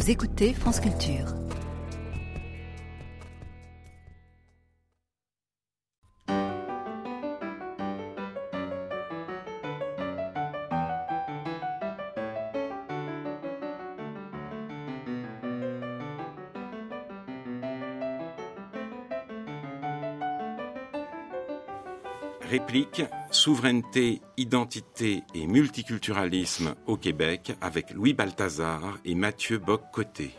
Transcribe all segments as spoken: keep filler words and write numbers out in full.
Vous écoutez France Culture. Réplique, souveraineté, identité et multiculturalisme au Québec avec Louis Balthazar et Mathieu Bock-Côté.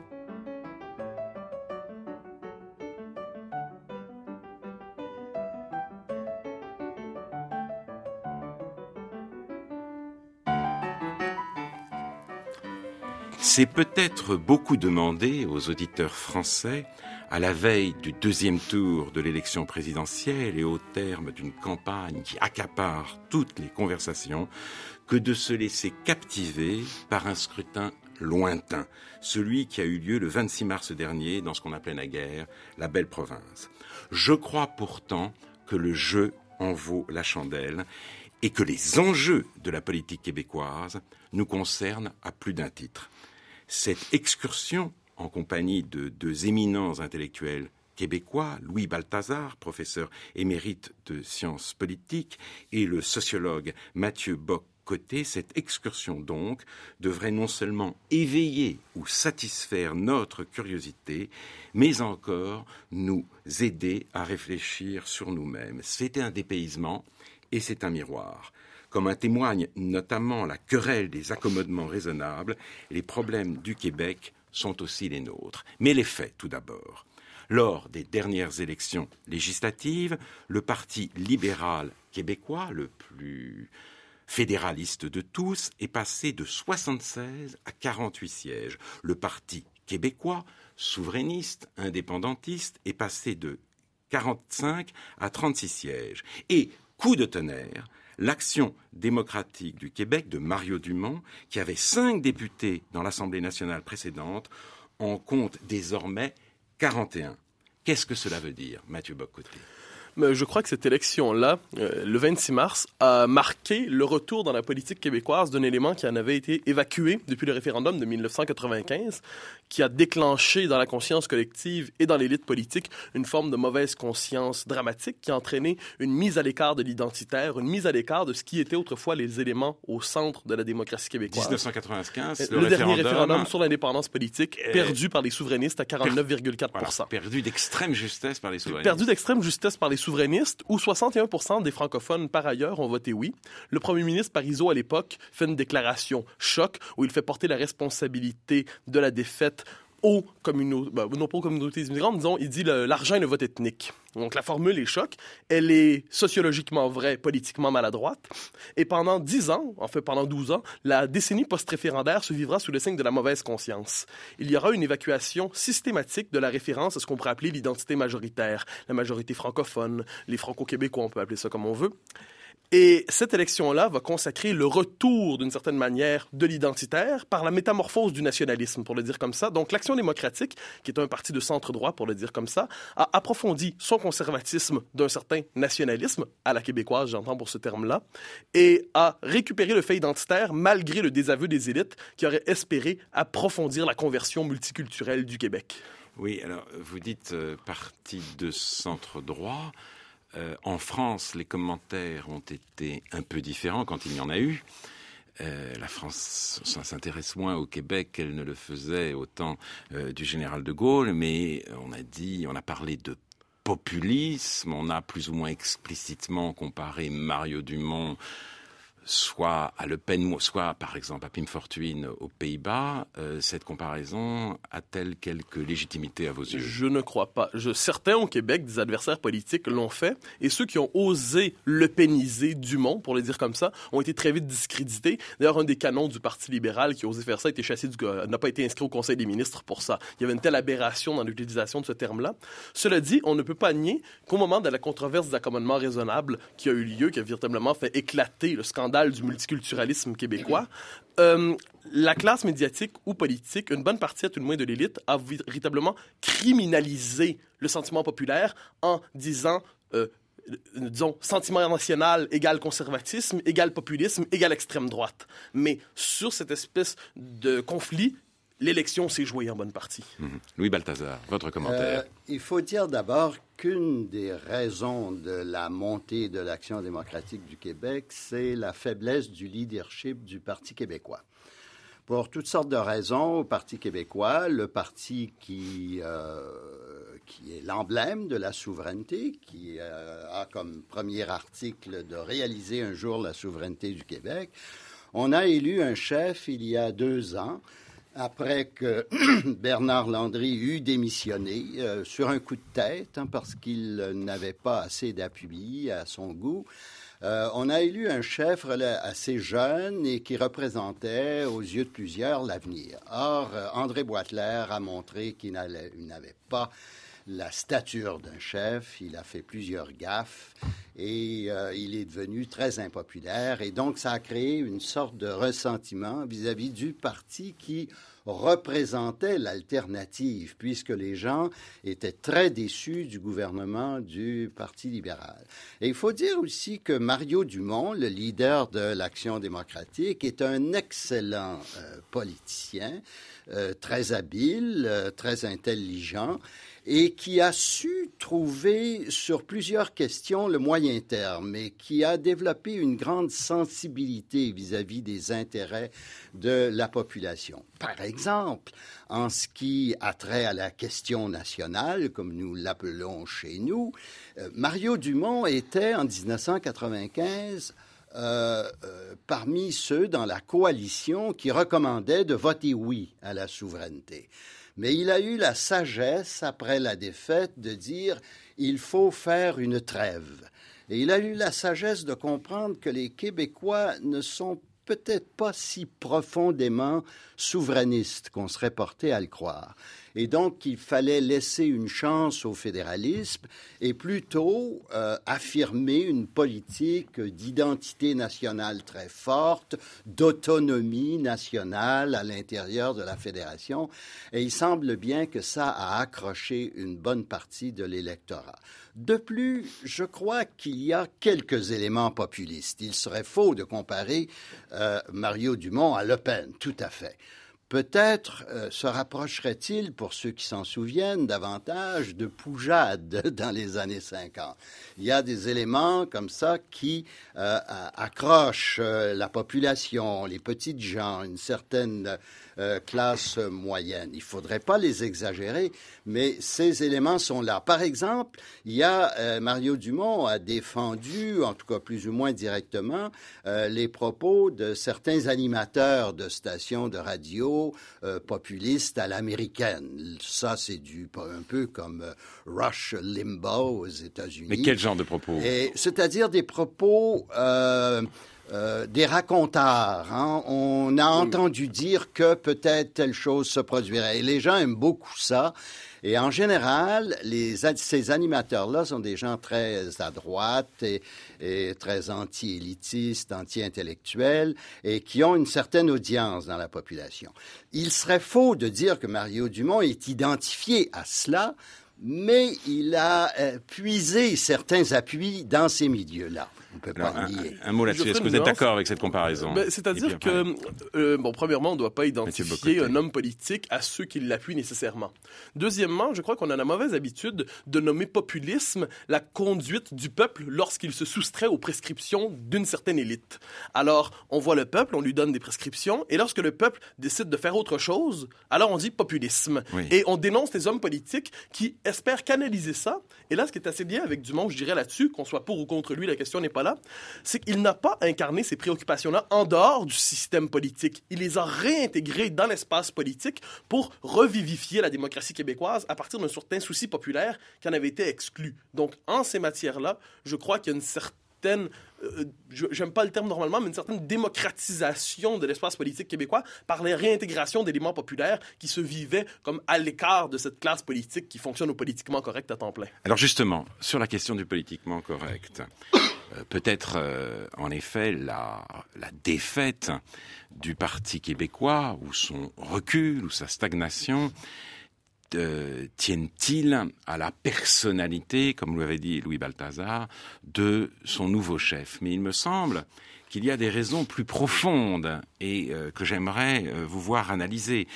C'est peut-être beaucoup demandé aux auditeurs français, à la veille du deuxième tour de l'élection présidentielle et au terme d'une campagne qui accapare toutes les conversations, que de se laisser captiver par un scrutin lointain, celui qui a eu lieu le vingt-six mars dernier dans ce qu'on appelait naguère la belle province. Je crois pourtant que le jeu en vaut la chandelle et que les enjeux de la politique québécoise nous concernent à plus d'un titre. Cette excursion en compagnie de deux éminents intellectuels québécois, Louis Balthazar, professeur émérite de sciences politiques, et le sociologue Mathieu Bock-Côté, cette excursion donc devrait non seulement éveiller ou satisfaire notre curiosité, mais encore nous aider à réfléchir sur nous-mêmes. C'est un dépaysement et c'est un miroir. Comme en témoigne notamment la querelle des accommodements raisonnables, les problèmes du Québec sont aussi les nôtres. Mais les faits, tout d'abord. Lors des dernières élections législatives, le Parti libéral québécois, le plus fédéraliste de tous, est passé de soixante-seize à quarante-huit sièges. Le Parti québécois, souverainiste, indépendantiste, est passé de quarante-cinq à trente-six sièges. Et, coup de tonnerre, l'Action démocratique du Québec de Mario Dumont, qui avait cinq députés dans l'Assemblée nationale précédente, en compte désormais quarante et un. Qu'est-ce que cela veut dire, Mathieu Bock-Côté ? Mais je crois que cette élection-là, euh, le vingt-six mars, a marqué le retour dans la politique québécoise d'un élément qui en avait été évacué depuis le référendum de dix-neuf cent quatre-vingt-quinze, qui a déclenché dans la conscience collective et dans l'élite politique une forme de mauvaise conscience dramatique qui a entraîné une mise à l'écart de l'identitaire, une mise à l'écart de ce qui était autrefois les éléments au centre de la démocratie québécoise. dix-neuf cent quatre-vingt-quinze, le, le le dernier référendum, référendum sur l'indépendance politique, euh, perdu par les souverainistes à quarante-neuf virgule quatre pour cent. Voilà, perdu d'extrême justesse par les souverainistes. Perdu d'extrême justesse par les souverainistes, où soixante et un pour cent des francophones, par ailleurs, ont voté oui. Le premier ministre Parizeau, à l'époque, fait une déclaration choc où il fait porter la responsabilité de la défaite aux communautés, ben, non pas aux communautés immigrantes, disons, il dit le, l'argent est le vote ethnique. Donc la formule est choc, elle est sociologiquement vraie, politiquement maladroite, et pendant dix ans, en fait pendant douze ans, la décennie post-référendaire se vivra sous le signe de la mauvaise conscience. Il y aura une évacuation systématique de la référence à ce qu'on pourrait appeler l'identité majoritaire, la majorité francophone, les franco-québécois, on peut appeler ça comme on veut. Et cette élection-là va consacrer le retour, d'une certaine manière, de l'identitaire par la métamorphose du nationalisme, pour le dire comme ça. Donc, l'Action démocratique, qui est un parti de centre-droit, pour le dire comme ça, a approfondi son conservatisme d'un certain nationalisme, à la québécoise, j'entends pour ce terme-là, et a récupéré le fait identitaire malgré le désaveu des élites qui auraient espéré approfondir la conversion multiculturelle du Québec. Oui, alors, vous dites euh, parti de centre-droit. Euh, en France, les commentaires ont été un peu différents quand il y en a eu. Euh, la France s'intéresse moins au Québec qu'elle ne le faisait au temps euh, du général de Gaulle, mais on a dit, on a parlé de populisme, on a plus ou moins explicitement comparé Mario Dumont soit à Le Pen, soit par exemple à Pim Fortuyn aux Pays-Bas. Euh, cette comparaison a-t-elle quelque légitimité à vos yeux ? Je ne crois pas. Je, certains au Québec, des adversaires politiques, l'ont fait, et ceux qui ont osé le péniser Dumont, pour le dire comme ça, ont été très vite discrédités. D'ailleurs, un des canons du Parti libéral qui a osé faire ça a été chassé du, n'a pas été inscrit au Conseil des ministres pour ça. Il y avait une telle aberration dans l'utilisation de ce terme-là. Cela dit, on ne peut pas nier qu'au moment de la controverse des accommodements raisonnables qui a eu lieu, qui a véritablement fait éclater le scandale du multiculturalisme québécois, euh, la classe médiatique ou politique, une bonne partie à tout le moins de l'élite, a véritablement criminalisé le sentiment populaire en disant euh, disons, sentiment national égale conservatisme, égale populisme, égale extrême droite. Mais sur cette espèce de conflit, l'élection s'est jouée en bonne partie. Mmh. Louis Balthazar, votre commentaire. Euh, il faut dire d'abord qu'une des raisons de la montée de l'Action démocratique du Québec, c'est la faiblesse du leadership du Parti québécois. Pour toutes sortes de raisons, au Parti québécois, le parti qui, euh, qui est l'emblème de la souveraineté, qui euh, a comme premier article de réaliser un jour la souveraineté du Québec, on a élu un chef il y a deux ans, après que Bernard Landry eut démissionné euh, sur un coup de tête, hein, parce qu'il n'avait pas assez d'appui à son goût. Euh, on a élu un chef assez jeune et qui représentait, aux yeux de plusieurs, l'avenir. Or, euh, André Boitler a montré qu'il n'avait pas la stature d'un chef, il a fait plusieurs gaffes et euh, il est devenu très impopulaire. Et donc, ça a créé une sorte de ressentiment vis-à-vis du parti qui représentait l'alternative, puisque les gens étaient très déçus du gouvernement du Parti libéral. Et il faut dire aussi que Mario Dumont, le leader de l'Action démocratique, est un excellent euh, politicien, euh, très habile, euh, très intelligent, et qui a su trouver sur plusieurs questions le moyen terme et qui a développé une grande sensibilité vis-à-vis des intérêts de la population. Par exemple, en ce qui a trait à la question nationale, comme nous l'appelons chez nous, euh, Mario Dumont était en dix-neuf cent quatre-vingt-quinze Euh, euh, parmi ceux dans la coalition qui recommandaient de voter oui à la souveraineté. Mais il a eu la sagesse, après la défaite, de dire « il faut faire une trêve ». Et il a eu la sagesse de comprendre que les Québécois ne sont peut-être pas si profondément souverainistes qu'on serait porté à le croire. Et donc, il fallait laisser une chance au fédéralisme et plutôt euh, affirmer une politique d'identité nationale très forte, d'autonomie nationale à l'intérieur de la fédération. Et il semble bien que ça a accroché une bonne partie de l'électorat. De plus, je crois qu'il y a quelques éléments populistes. Il serait faux de comparer euh, Mario Dumont à Le Pen, tout à fait. Peut-être euh, se rapprocherait-il, pour ceux qui s'en souviennent, davantage de Poujade dans les années cinquante. Il y a des éléments comme ça qui euh, accrochent euh, la population, les petites gens, une certaine euh, classe moyenne. Il ne faudrait pas les exagérer, mais ces éléments sont là. Par exemple, il y a euh, Mario Dumont a défendu, en tout cas plus ou moins directement, euh, les propos de certains animateurs de stations de radio Euh, populiste à l'américaine. Ça, c'est du un peu comme euh, Rush Limbaugh aux États-Unis. Mais quel genre de propos? Et, c'est-à-dire des propos... Euh, Euh, des racontars. Hein? On a entendu dire que peut-être telle chose se produirait. Et les gens aiment beaucoup ça. Et en général, les, ces animateurs-là sont des gens très à droite et, et très anti-élitistes, anti-intellectuels et qui ont une certaine audience dans la population. Il serait faux de dire que Mario Dumont est identifié à cela, mais il a euh, puisé certains appuis dans ces milieux-là. On ne peut pas Alors, le nier. Un, un mot là-dessus. Est-ce que vous êtes d'accord avec cette comparaison? Ben, c'est-à-dire que, euh, bon, premièrement, on ne doit pas identifier un homme politique à ceux qui l'appuient nécessairement. Deuxièmement, je crois qu'on a la mauvaise habitude de nommer populisme la conduite du peuple lorsqu'il se soustrait aux prescriptions d'une certaine élite. Alors, on voit le peuple, on lui donne des prescriptions, et lorsque le peuple décide de faire autre chose, alors on dit populisme. Oui. Et on dénonce les hommes politiques qui espèrent canaliser ça. Et là, ce qui est assez bien avec Dumont, je dirais là-dessus, qu'on soit pour ou contre lui, la question n'est pas là, c'est qu'il n'a pas incarné ces préoccupations-là en dehors du système politique. Il les a réintégrées dans l'espace politique pour revivifier la démocratie québécoise à partir d'un certain souci populaire qui en avait été exclu. Donc, en ces matières-là, je crois qu'il y a une certaine... Euh, j'aime pas le terme normalement, mais une certaine démocratisation de l'espace politique québécois par la réintégration d'éléments populaires qui se vivaient comme à l'écart de cette classe politique qui fonctionne au politiquement correct à temps plein. Alors justement, sur la question du politiquement correct, euh, peut-être euh, en effet la, la défaite du Parti québécois ou son recul ou sa stagnation Euh, tiennent-ils à la personnalité, comme l'avait dit Louis Balthazar, de son nouveau chef. Mais il me semble qu'il y a des raisons plus profondes et euh, que j'aimerais euh, vous voir analyser.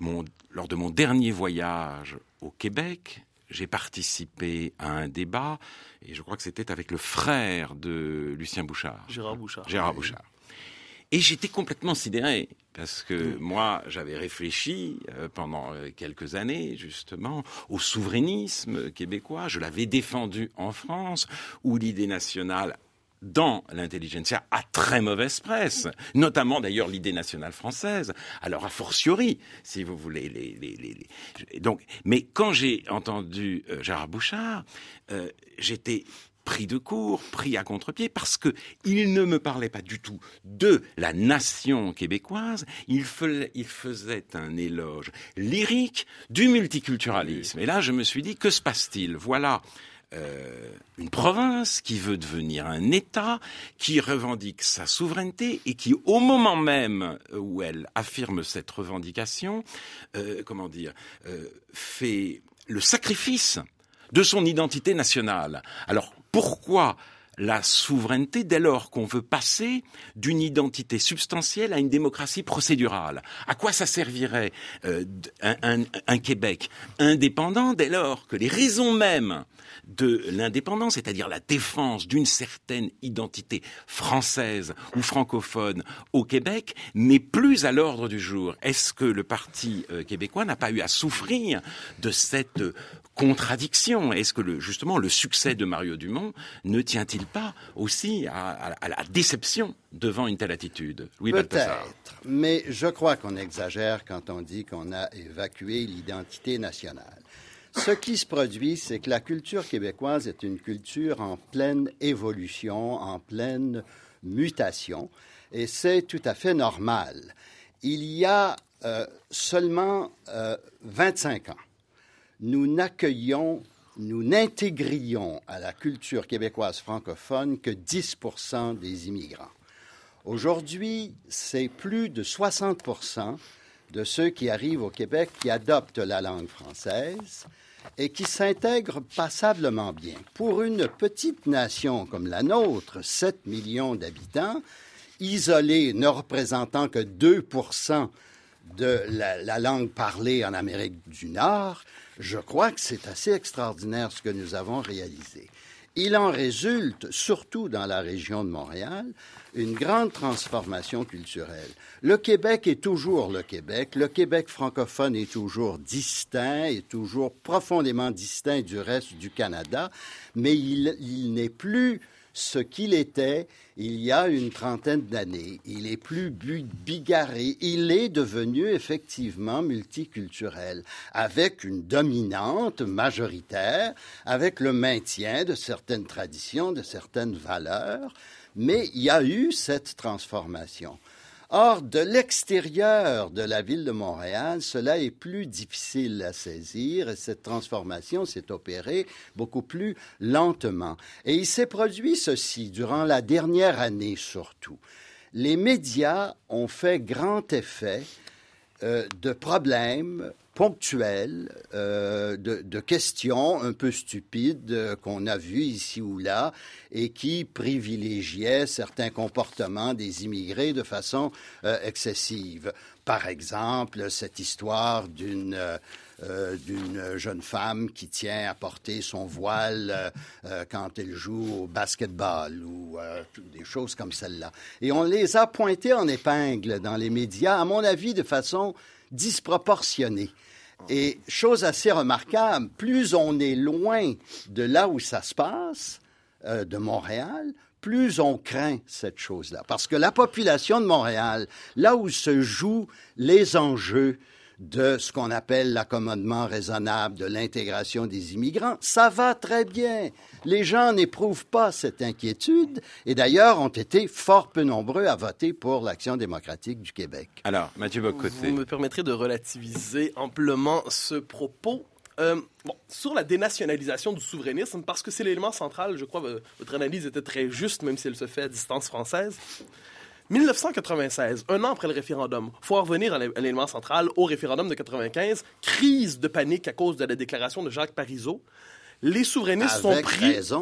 mon, lors de mon dernier voyage au Québec, j'ai participé à un débat, et je crois que c'était avec le frère de Lucien Bouchard. Gérard Bouchard. Gérard Bouchard. Et j'étais complètement sidéré, parce que moi, j'avais réfléchi euh, pendant euh, quelques années, justement, au souverainisme québécois. Je l'avais défendu en France, où l'idée nationale dans l'intelligentsia a très mauvaise presse, notamment d'ailleurs l'idée nationale française. Alors a fortiori, si vous voulez, les, les, les, les... donc. Mais quand j'ai entendu euh, Gérard Bouchard, euh, j'étais pris de court, pris à contre-pied, parce que il ne me parlait pas du tout de la nation québécoise. Il, fe- il faisait un éloge lyrique du multiculturalisme. Et là, je me suis dit, que se passe-t-il ? Voilà. Euh, une province qui veut devenir un État, qui revendique sa souveraineté et qui, au moment même où elle affirme cette revendication, euh, comment dire, euh, fait le sacrifice de son identité nationale. Alors, pourquoi la souveraineté dès lors qu'on veut passer d'une identité substantielle à une démocratie procédurale? À quoi ça servirait euh, un, un, un Québec indépendant dès lors que les raisons mêmes de l'indépendance, c'est-à-dire la défense d'une certaine identité française ou francophone au Québec, n'est plus à l'ordre du jour? Est-ce que le Parti euh, québécois n'a pas eu à souffrir de cette euh, contradiction? Est-ce que le, justement le succès de Mario Dumont ne tient-il pas aussi à, à, à la déception devant une telle attitude? Louis Balthazar. Peut-être, mais je crois qu'on exagère quand on dit qu'on a évacué l'identité nationale. Ce qui se produit, c'est que la culture québécoise est une culture en pleine évolution, en pleine mutation, et c'est tout à fait normal. Il y a euh, seulement euh, vingt-cinq ans, nous n'accueillions, nous n'intégrions à la culture québécoise francophone que dix pour cent des immigrants. Aujourd'hui, c'est plus de soixante pour cent de ceux qui arrivent au Québec qui adoptent la langue française et qui s'intègrent passablement bien. Pour une petite nation comme la nôtre, sept millions d'habitants, isolée, ne représentant que deux pour cent de la, la langue parlée en Amérique du Nord, je crois que c'est assez extraordinaire ce que nous avons réalisé. Il en résulte, surtout dans la région de Montréal, une grande transformation culturelle. Le Québec est toujours le Québec. Le Québec francophone est toujours distinct, est toujours profondément distinct du reste du Canada, mais il, il n'est plus ce qu'il était il y a une trentaine d'années. Il est plus bigarré. Il est devenu effectivement multiculturel, avec une dominante majoritaire, avec le maintien de certaines traditions, de certaines valeurs, mais il y a eu cette transformation. Or, de l'extérieur de la ville de Montréal, cela est plus difficile à saisir et cette transformation s'est opérée beaucoup plus lentement. Et il s'est produit ceci durant la dernière année surtout. Les médias ont fait grand effet euh, de problèmes ponctuels, euh, de, de questions un peu stupides euh, qu'on a vues ici ou là et qui privilégiaient certains comportements des immigrés de façon euh, excessive. Par exemple, cette histoire d'une... Euh, Euh, d'une jeune femme qui tient à porter son voile euh, euh, quand elle joue au basketball ou euh, des choses comme celle-là. Et on les a pointés en épingle dans les médias, à mon avis, de façon disproportionnée. Et chose assez remarquable, plus on est loin de là où ça se passe, euh, de Montréal, plus on craint cette chose-là. Parce que la population de Montréal, là où se jouent les enjeux de ce qu'on appelle l'accommodement raisonnable, de l'intégration des immigrants, ça va très bien. Les gens n'éprouvent pas cette inquiétude et d'ailleurs ont été fort peu nombreux à voter pour l'Action démocratique du Québec. Alors, Mathieu Bock-Côté. Vous me permettrez de relativiser amplement ce propos. Euh, bon, sur la dénationalisation du souverainisme, parce que c'est l'élément central, je crois, votre analyse était très juste, même si elle se fait à distance française. dix-neuf cent quatre-vingt-seize, un an après le référendum, il faut en revenir à l'élément central, au référendum de quatre-vingt-quinze, crise de panique à cause de la déclaration de Jacques Parizeau. Les souverainistes Avec sont pris... raison.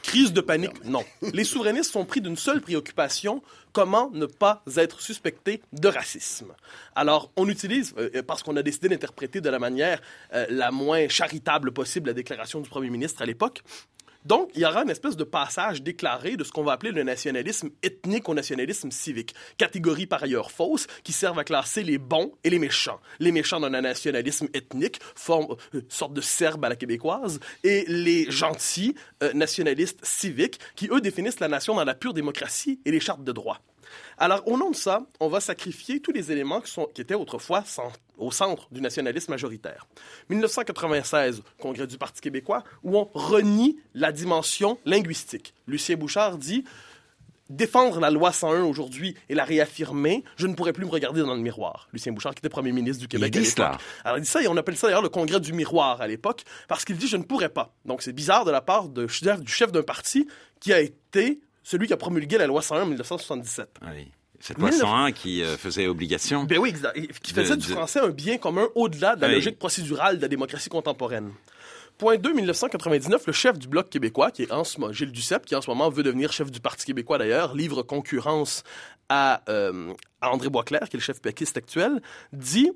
Crise de panique, non. Les souverainistes sont pris d'une seule préoccupation, comment ne pas être suspecté de racisme. Alors, on utilise, euh, parce qu'on a décidé d'interpréter de la manière euh, la moins charitable possible la déclaration du premier ministre à l'époque. Donc, il y aura une espèce de passage déclaré de ce qu'on va appeler le nationalisme ethnique au nationalisme civique. Catégories par ailleurs fausses qui servent à classer les bons et les méchants. Les méchants dans un nationalisme ethnique, forment une euh, sorte de Serbe à la québécoise, et les gentils euh, nationalistes civiques qui, eux, définissent la nation dans la pure démocratie et les chartes de droit. Alors, au nom de ça, on va sacrifier tous les éléments qui, sont, qui étaient autrefois sans, au centre du nationalisme majoritaire. dix-neuf cent quatre-vingt-seize, Congrès du Parti québécois, où on renie la dimension linguistique. Lucien Bouchard dit « Défendre la loi cent un aujourd'hui et la réaffirmer, je ne pourrais plus me regarder dans le miroir. » Lucien Bouchard, qui était premier ministre du Québec il à dit l'époque. Cela. Alors, il dit ça, et on appelle ça d'ailleurs le Congrès du miroir à l'époque, parce qu'il dit « Je ne pourrais pas. » Donc, c'est bizarre de la part de, du chef d'un parti qui a été celui qui a promulgué la loi cent un en dix-neuf cent soixante-dix-sept. Ah oui. Cette loi cent un qui euh, faisait obligation. Ben oui, qui faisait de, du de... français un bien commun au-delà de la oui. logique procédurale de la démocratie contemporaine. Point deux, dix-neuf cent quatre-vingt-dix-neuf, le chef du Bloc québécois, qui est en ce moment, Gilles Duceppe, qui en ce moment veut devenir chef du Parti québécois d'ailleurs, livre concurrence à, euh, à André Boisclair, qui est le chef péquiste actuel, dit...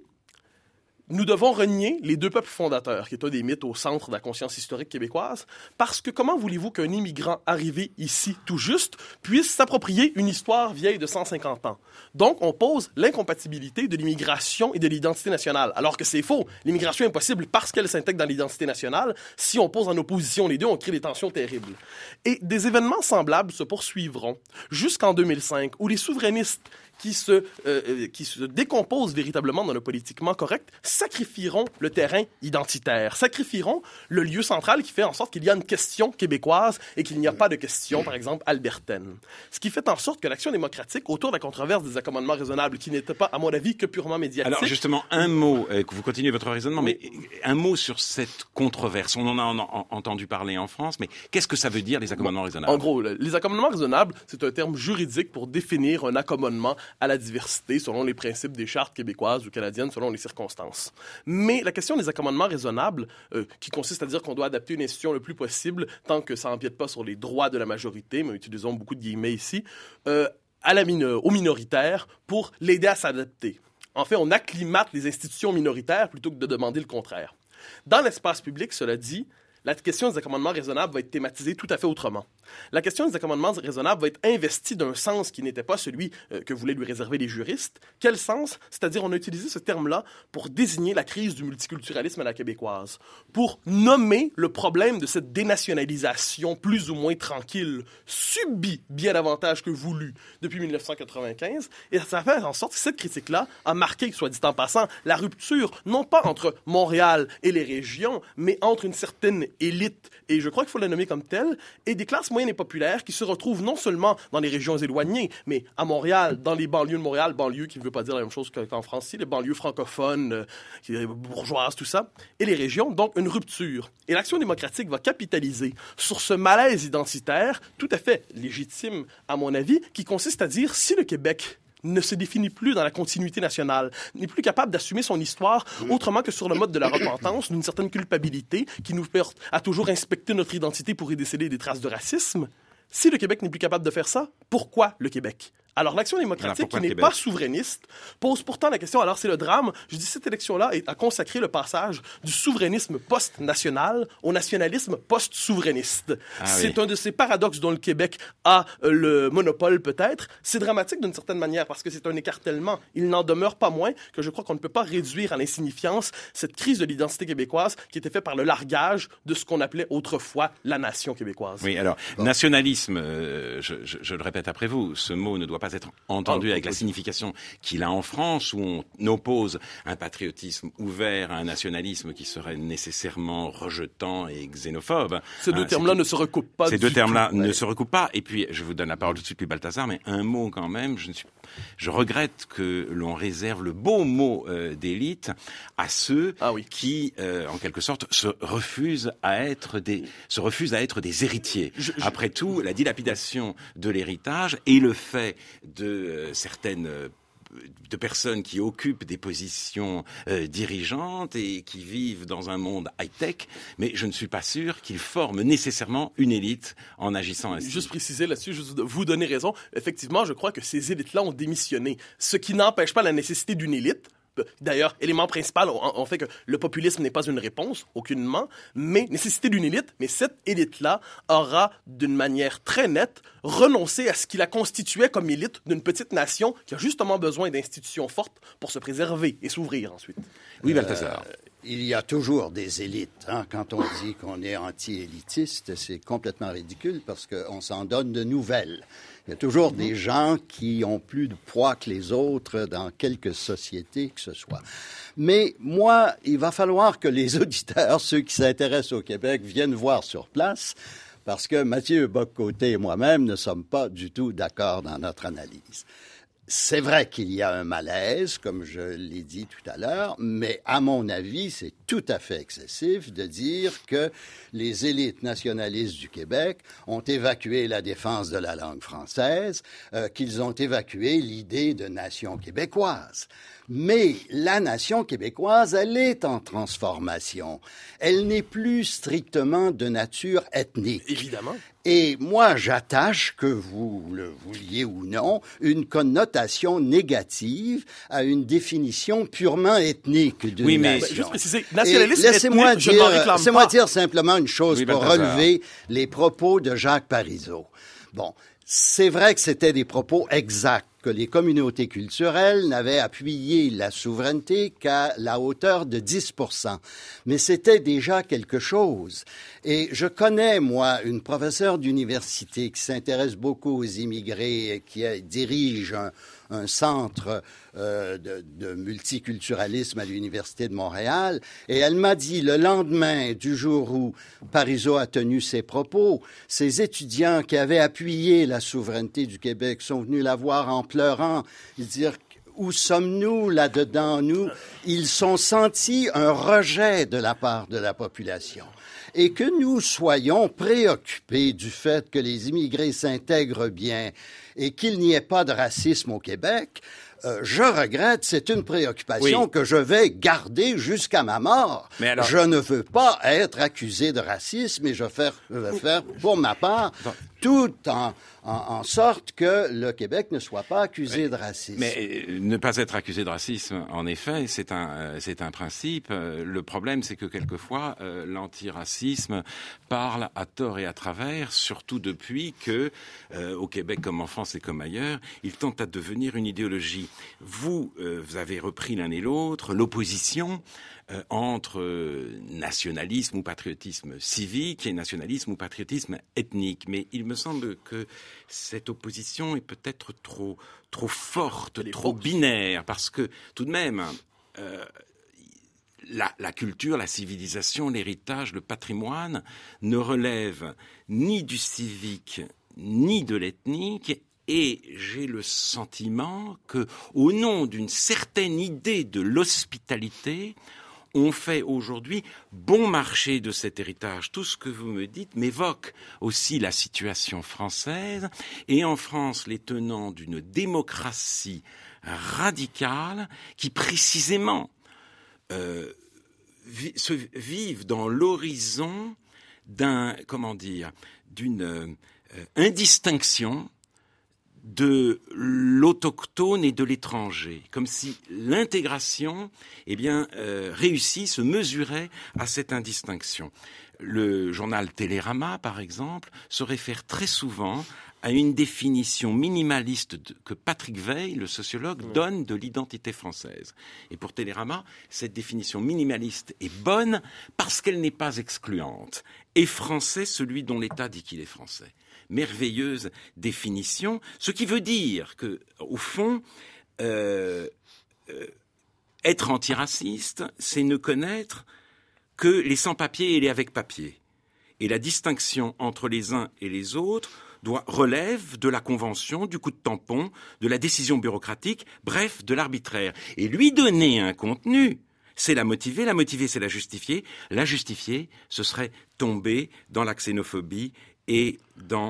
Nous devons renier les deux peuples fondateurs, qui est un des mythes au centre de la conscience historique québécoise, parce que comment voulez-vous qu'un immigrant arrivé ici tout juste puisse s'approprier une histoire vieille de cent cinquante ans? Donc, on pose l'incompatibilité de l'immigration et de l'identité nationale, alors que c'est faux. L'immigration est impossible parce qu'elle s'intègre dans l'identité nationale. Si on pose en opposition les deux, on crée des tensions terribles. Et des événements semblables se poursuivront jusqu'en deux mille cinq, où les souverainistes qui se, euh, qui se décomposent véritablement dans le politiquement correct, sacrifieront le terrain identitaire, sacrifieront le lieu central qui fait en sorte qu'il y a une question québécoise et qu'il n'y a pas de question, par exemple, albertaine. Ce qui fait en sorte que l'action démocratique, autour de la controverse des accommodements raisonnables, qui n'était pas, à mon avis, que purement médiatique... Alors, justement, un mot, euh, que vous continuez votre raisonnement, mais un mot sur cette controverse. On en a en, en, entendu parler en France, mais qu'est-ce que ça veut dire, les accommodements raisonnables? En gros, les accommodements raisonnables, c'est un terme juridique pour définir un accommodement à la diversité selon les principes des chartes québécoises ou canadiennes selon les circonstances. Mais la question des accommodements raisonnables, euh, qui consiste à dire qu'on doit adapter une institution le plus possible tant que ça n'empiète pas sur les droits de la majorité, mais utilisons beaucoup de guillemets ici, euh, à la mino- aux minoritaires pour l'aider à s'adapter. En fait, on acclimate les institutions minoritaires plutôt que de demander le contraire. Dans l'espace public, cela dit, la question des accommodements raisonnables va être thématisée tout à fait autrement. La question des accommodements raisonnables va être investie d'un sens qui n'était pas celui euh, que voulaient lui réserver les juristes. Quel sens? C'est-à-dire, on a utilisé ce terme-là pour désigner la crise du multiculturalisme à la québécoise, pour nommer le problème de cette dénationalisation plus ou moins tranquille, subie bien davantage que voulue depuis dix-neuf cent quatre-vingt-quinze. Et ça fait en sorte que cette critique-là a marqué, soit dit en passant, la rupture, non pas entre Montréal et les régions, mais entre une certaine élite, et je crois qu'il faut la nommer comme telle, et des classes moyennes et populaires qui se retrouvent non seulement dans les régions éloignées, mais à Montréal, dans les banlieues de Montréal, banlieues qui ne veut pas dire la même chose qu'en France, les banlieues francophones, euh, qui, bourgeoises, tout ça, et les régions, donc une rupture. Et l'Action démocratique va capitaliser sur ce malaise identitaire, tout à fait légitime, à mon avis, qui consiste à dire si le Québec ne se définit plus dans la continuité nationale, n'est plus capable d'assumer son histoire autrement que sur le mode de la repentance, d'une certaine culpabilité qui nous porte à toujours inspecter notre identité pour y déceler des traces de racisme. Si le Québec n'est plus capable de faire ça, pourquoi le Québec? Alors, l'Action démocratique, qui n'est pas souverainiste, pose pourtant la question, alors c'est le drame, je dis cette élection-là a consacré le passage du souverainisme post-national au nationalisme post-souverainiste. Ah, c'est oui. un de ces paradoxes dont le Québec a euh, le monopole peut-être. C'est dramatique d'une certaine manière parce que c'est un écartèlement. Il n'en demeure pas moins que je crois qu'on ne peut pas réduire à l'insignifiance cette crise de l'identité québécoise qui était faite par le largage de ce qu'on appelait autrefois la nation québécoise. Oui, alors, bon. nationalisme, euh, je, je, je le répète après vous, ce mot ne doit pas être entendu oh, avec la signification qu'il a en France, où on oppose un patriotisme ouvert à un nationalisme qui serait nécessairement rejetant et xénophobe. Ces deux hein, termes-là ne se recoupent pas. Ces deux termes-là tout. ne ouais. se recoupent pas. Et puis, je vous donne la parole tout de suite, puis Balthazar, mais un mot quand même. Je, ne suis... je regrette que l'on réserve le beau mot euh, d'élite à ceux ah, oui. qui, euh, en quelque sorte, se refusent à être des, se refusent à être des héritiers. Je, je... Après tout, la dilapidation de l'héritage et le fait de euh, certaines de personnes qui occupent des positions euh, dirigeantes et qui vivent dans un monde high-tech, mais je ne suis pas sûr qu'ils forment nécessairement une élite en agissant ainsi. Juste préciser là-dessus, juste vous donner raison. Effectivement, je crois que ces élites-là ont démissionné, ce qui n'empêche pas la nécessité d'une élite. D'ailleurs, élément principal, on, on fait que le populisme n'est pas une réponse, aucunement, mais nécessité d'une élite. Mais cette élite-là aura, d'une manière très nette, renoncé à ce qui la constituait comme élite d'une petite nation qui a justement besoin d'institutions fortes pour se préserver et s'ouvrir ensuite. Oui, Balthazar. Euh, il y a toujours des élites. Hein. Quand on dit qu'on est anti-élitiste, c'est complètement ridicule parce qu'on s'en donne de nouvelles. Il y a toujours mmh. des gens qui ont plus de poids que les autres dans quelque société que ce soit. Mais moi, il va falloir que les auditeurs, ceux qui s'intéressent au Québec, viennent voir sur place parce que Mathieu Bock-Côté et moi-même ne sommes pas du tout d'accord dans notre analyse. C'est vrai qu'il y a un malaise, comme je l'ai dit tout à l'heure, mais à mon avis, c'est tout à fait excessif de dire que les élites nationalistes du Québec ont évacué la défense de la langue française, euh, qu'ils ont évacué l'idée de nation québécoise. Mais la nation québécoise, elle est en transformation. Elle n'est plus strictement de nature ethnique. Évidemment. Et moi, j'attache, que vous le vouliez ou non, une connotation négative à une définition purement ethnique d'une oui, mais nation. Juste préciser, nationaliste laissez-moi ethnique, dire, je n'en réclame laissez-moi pas. dire simplement une chose oui, pour Balthazar. relever les propos de Jacques Parizeau. Bon, c'est vrai que c'était des propos exacts, que les communautés culturelles n'avaient appuyé la souveraineté qu'à la hauteur de dix pour cent. Mais c'était déjà quelque chose. Et je connais, moi, une professeure d'université qui s'intéresse beaucoup aux immigrés et qui dirige un, un centre euh, de, de multiculturalisme à l'Université de Montréal. Et elle m'a dit, le lendemain du jour où Parizeau a tenu ses propos, ces étudiants qui avaient appuyé la souveraineté du Québec sont venus la voir en pleurant et dire où sommes-nous là-dedans, nous? Ils sont sentis un rejet de la part de la population. Et que nous soyons préoccupés du fait que les immigrés s'intègrent bien et qu'il n'y ait pas de racisme au Québec, euh, je regrette, c'est une préoccupation oui. que je vais garder jusqu'à ma mort. Mais alors... Je ne veux pas être accusé de racisme et je vais faire, je vais faire pour ma part, tout en, en, en sorte que le Québec ne soit pas accusé mais, de racisme. Mais euh, ne pas être accusé de racisme, en effet, c'est un, euh, c'est un principe. Euh, le problème, c'est que quelquefois, euh, l'antiracisme parle à tort et à travers, surtout depuis que, euh, au Québec comme en France et comme ailleurs, il tente à devenir une idéologie. Vous, euh, vous avez repris l'un et l'autre l'opposition Euh, entre euh, nationalisme ou patriotisme civique et nationalisme ou patriotisme ethnique. Mais il me semble que cette opposition est peut-être trop, trop forte, trop fortes. binaire, parce que tout de même, euh, la, la culture, la civilisation, l'héritage, le patrimoine ne relèvent ni du civique ni de l'ethnique. Et j'ai le sentiment que, au nom d'une certaine idée de l'hospitalité, on fait aujourd'hui bon marché de cet héritage. Tout ce que vous me dites m'évoque aussi la situation française. Et en France, les tenants d'une démocratie radicale qui, précisément, euh, vi- se vivent dans l'horizon d'un, comment dire, d'une euh, indistinction de l'autochtone et de l'étranger, comme si l'intégration, eh bien, euh, réussit, se mesurait à cette indistinction. Le journal Télérama, par exemple, se réfère très souvent à une définition minimaliste de, que Patrick Veil, le sociologue, oui. donne de l'identité française. Et pour Télérama, cette définition minimaliste est bonne parce qu'elle n'est pas excluante. Et français, celui dont l'État dit qu'il est français. Merveilleuse définition, ce qui veut dire que, au fond, euh, euh, être antiraciste, c'est ne connaître que les sans-papiers et les avec-papiers. Et la distinction entre les uns et les autres doit relève de la convention, du coup de tampon, de la décision bureaucratique, bref, de l'arbitraire. Et lui donner un contenu, c'est la motiver, la motiver, c'est la justifier. La justifier, ce serait tomber dans la xénophobie et dans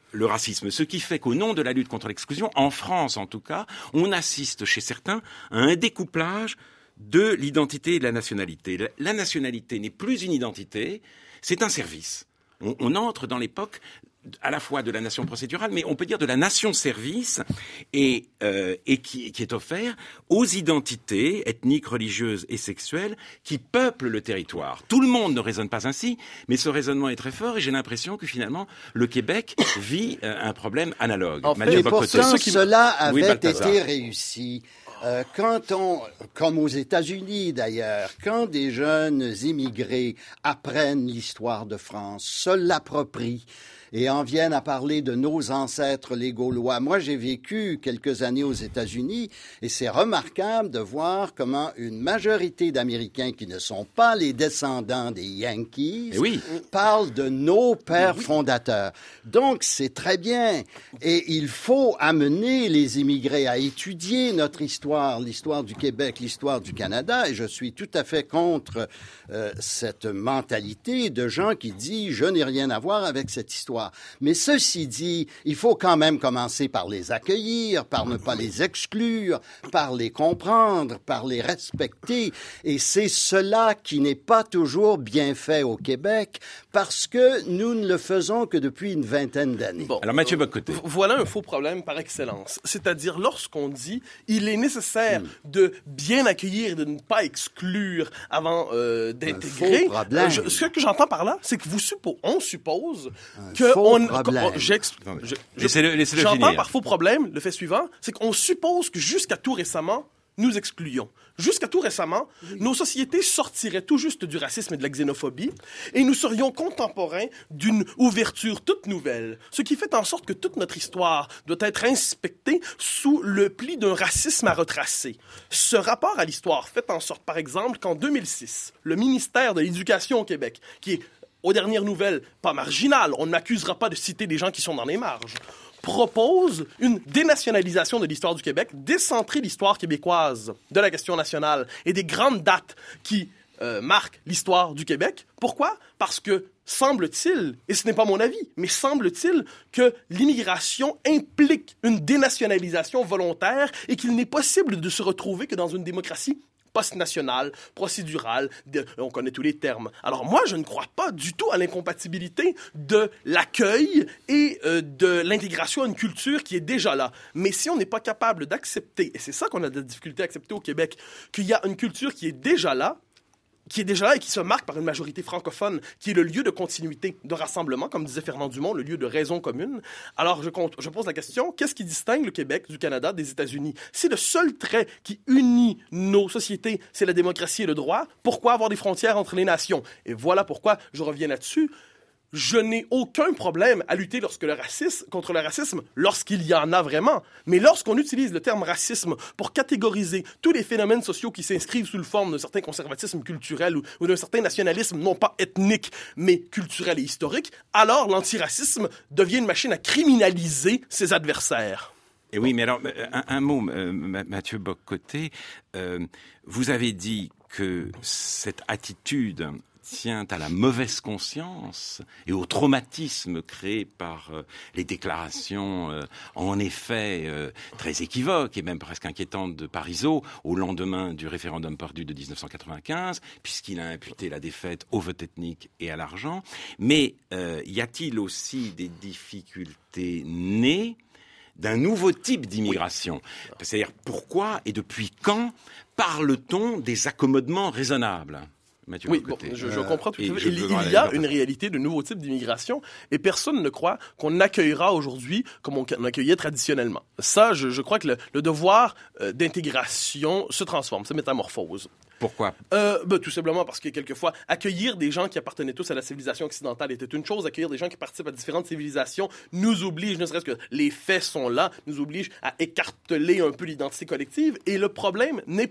le racisme. Ce qui fait qu'au nom de la lutte contre l'exclusion, en France en tout cas, on assiste chez certains à un découplage de l'identité et de la nationalité. La nationalité n'est plus une identité, c'est un service. On, on entre dans l'époque à la fois de la nation procédurale, mais on peut dire de la nation-service, et, euh, et qui, qui est offert aux identités ethniques, religieuses et sexuelles qui peuplent le territoire. Tout le monde ne raisonne pas ainsi, mais ce raisonnement est très fort, et j'ai l'impression que finalement, le Québec vit euh, un problème analogue. En fait, et pourtant, qui... cela avait oui, été réussi. Euh, quand on, comme aux États-Unis d'ailleurs, quand des jeunes immigrés apprennent l'histoire de France, se l'approprient et en viennent à parler de nos ancêtres les Gaulois. Moi, j'ai vécu quelques années aux États-Unis et c'est remarquable de voir comment une majorité d'Américains qui ne sont pas les descendants des Yankees oui. parlent de nos pères oui. fondateurs. Donc, c'est très bien. Et il faut amener les immigrés à étudier notre histoire, l'histoire du Québec, l'histoire du Canada. Et je suis tout à fait contre euh, cette mentalité de gens qui disent « je n'ai rien à voir avec cette histoire ». Mais ceci dit, il faut quand même commencer par les accueillir, par ne pas les exclure, par les comprendre, par les respecter. Et c'est cela qui n'est pas toujours bien fait au Québec, parce que nous ne le faisons que depuis une vingtaine d'années. Bon, alors Mathieu Bock-Côté. Voilà un faux problème par excellence. C'est-à-dire lorsqu'on dit il est nécessaire mmh. de bien accueillir et de ne pas exclure avant euh, d'intégrer. Un faux problème. Euh, je, ce que j'entends par là, c'est que vous suppo- on suppose un que faux on, problème. on j'ex- je, je, laissez-le, laissez-le j'entends finir. par faux problème le fait suivant, c'est qu'on suppose que jusqu'à tout récemment nous excluions. Jusqu'à tout récemment, nos sociétés sortiraient tout juste du racisme et de la xénophobie et nous serions contemporains d'une ouverture toute nouvelle, ce qui fait en sorte que toute notre histoire doit être inspectée sous le pli d'un racisme à retracer. Ce rapport à l'histoire fait en sorte, par exemple, qu'en deux mille six, le ministère de l'Éducation au Québec, qui est, aux dernières nouvelles, pas marginal, on ne m'accusera pas de citer des gens qui sont dans les marges, propose une dénationalisation de l'histoire du Québec, décentrer l'histoire québécoise de la question nationale et des grandes dates qui euh, marquent l'histoire du Québec. Pourquoi? Parce que semble-t-il, et ce n'est pas mon avis, mais semble-t-il que l'immigration implique une dénationalisation volontaire et qu'il n'est possible de se retrouver que dans une démocratie post-nationale, procédurale, de, on connaît tous les termes. Alors moi, je ne crois pas du tout à l'incompatibilité de l'accueil et euh, de l'intégration à une culture qui est déjà là. Mais si on n'est pas capable d'accepter, et c'est ça qu'on a de la difficulté à accepter au Québec, qu'il y a une culture qui est déjà là, qui est déjà là et qui se marque par une majorité francophone, qui est le lieu de continuité, de rassemblement, comme disait Fernand Dumont, le lieu de raison commune. Alors, je, compte, je pose la question, qu'est-ce qui distingue le Québec du Canada, des États-Unis? Si le seul trait qui unit nos sociétés, c'est la démocratie et le droit, pourquoi avoir des frontières entre les nations? Et voilà pourquoi je reviens là-dessus. Je n'ai aucun problème à lutter lorsque le racisme, contre le racisme lorsqu'il y en a vraiment. Mais lorsqu'on utilise le terme racisme pour catégoriser tous les phénomènes sociaux qui s'inscrivent sous le forme d'un certain conservatisme culturel ou, ou d'un certain nationalisme, non pas ethnique, mais culturel et historique, alors l'antiracisme devient une machine à criminaliser ses adversaires. Et oui, mais alors, un, un mot, euh, Mathieu Bock-Côté, euh, vous avez dit que cette attitude tient à la mauvaise conscience et au traumatisme créé par euh, les déclarations, euh, en effet, euh, très équivoques et même presque inquiétantes de Parizeau au lendemain du référendum perdu de dix-neuf cent quatre-vingt-quinze, puisqu'il a imputé la défaite au vote ethnique et à l'argent. Mais euh, y a-t-il aussi des difficultés nées d'un nouveau type d'immigration? C'est-à-dire, pourquoi et depuis quand parle-t-on des accommodements raisonnables? Mathieu oui, bon, je, je comprends tout à fait. Il, il y a une réalité de nouveaux types d'immigration et personne ne croit qu'on accueillera aujourd'hui comme on, on accueillait traditionnellement. Ça, je, je crois que le, le devoir euh, d'intégration se transforme, se métamorphose. Pourquoi? Euh, ben, tout simplement parce que quelquefois, accueillir des gens qui appartenaient tous à la civilisation occidentale était une chose, accueillir des gens qui participent à différentes civilisations nous oblige, ne serait-ce que les faits sont là, nous oblige à écarteler un peu l'identité collective et le problème n'est pas là.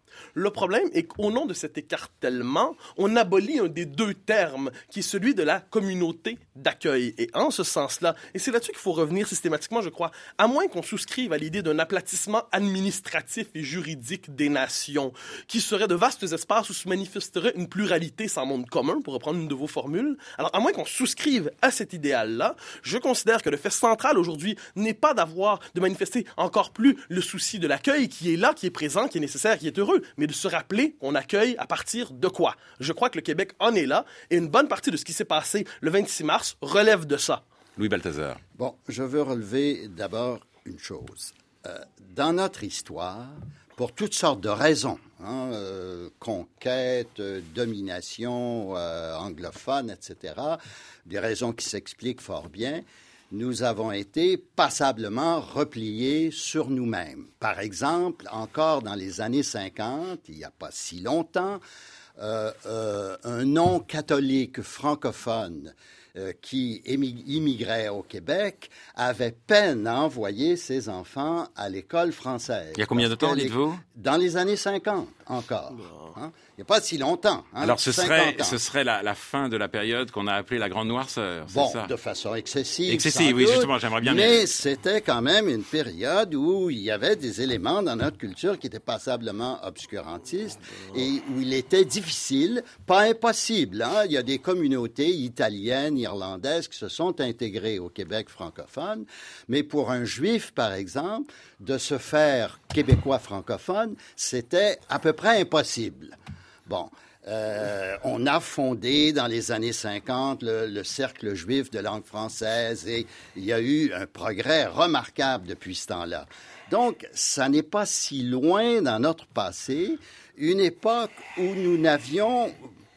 Le problème est qu'au nom de cet écartèlement, on abolit un des deux termes, qui est celui de la communauté d'accueil. Et en ce sens-là, et c'est là-dessus qu'il faut revenir systématiquement, je crois, à moins qu'on souscrive à l'idée d'un aplatissement administratif et juridique des nations, qui serait de vastes espaces où se manifesterait une pluralité sans monde commun, pour reprendre une de vos formules. Alors, à moins qu'on souscrive à cet idéal-là, je considère que le fait central aujourd'hui n'est pas d'avoir, de manifester encore plus le souci de l'accueil qui est là, qui est présent, qui est nécessaire, qui est heureux, mais de se rappeler qu'on accueille à partir de quoi. Je crois que le Québec en est là, et une bonne partie de ce qui s'est passé le vingt-six mars relève de ça. Louis Balthazar. Bon, je veux relever d'abord une chose. Euh, dans notre histoire, pour toutes sortes de raisons, hein, euh, conquête, euh, domination euh, anglophone, et cetera, des raisons qui s'expliquent fort bien, nous avons été passablement repliés sur nous-mêmes. Par exemple, encore dans les années cinquante, il n'y a pas si longtemps, euh, euh, un non-catholique francophone euh, qui immigrait au Québec avait peine à envoyer ses enfants à l'école française. Il y a combien de temps, dites-vous? Dans les années cinquante, encore. Hein? Il n'y a pas si longtemps. Hein? Alors, ce serait, ce serait la, la fin de la période qu'on a appelée la Grande Noirceur, c'est bon, ça? De façon excessive. Excessive, oui, doute, justement, j'aimerais bien... Mais c'était quand même une période où il y avait des éléments dans notre culture qui étaient passablement obscurantistes et où il était difficile, pas impossible. Hein? Il y a des communautés italiennes, irlandaises qui se sont intégrées au Québec francophone, mais pour un juif, par exemple, de se faire québécois francophone, c'était à peu près impossible. Bon, euh, on a fondé dans les années cinquante le, le Cercle juif de langue française et il y a eu un progrès remarquable depuis ce temps-là. Donc, ça n'est pas si loin dans notre passé, une époque où nous n'avions,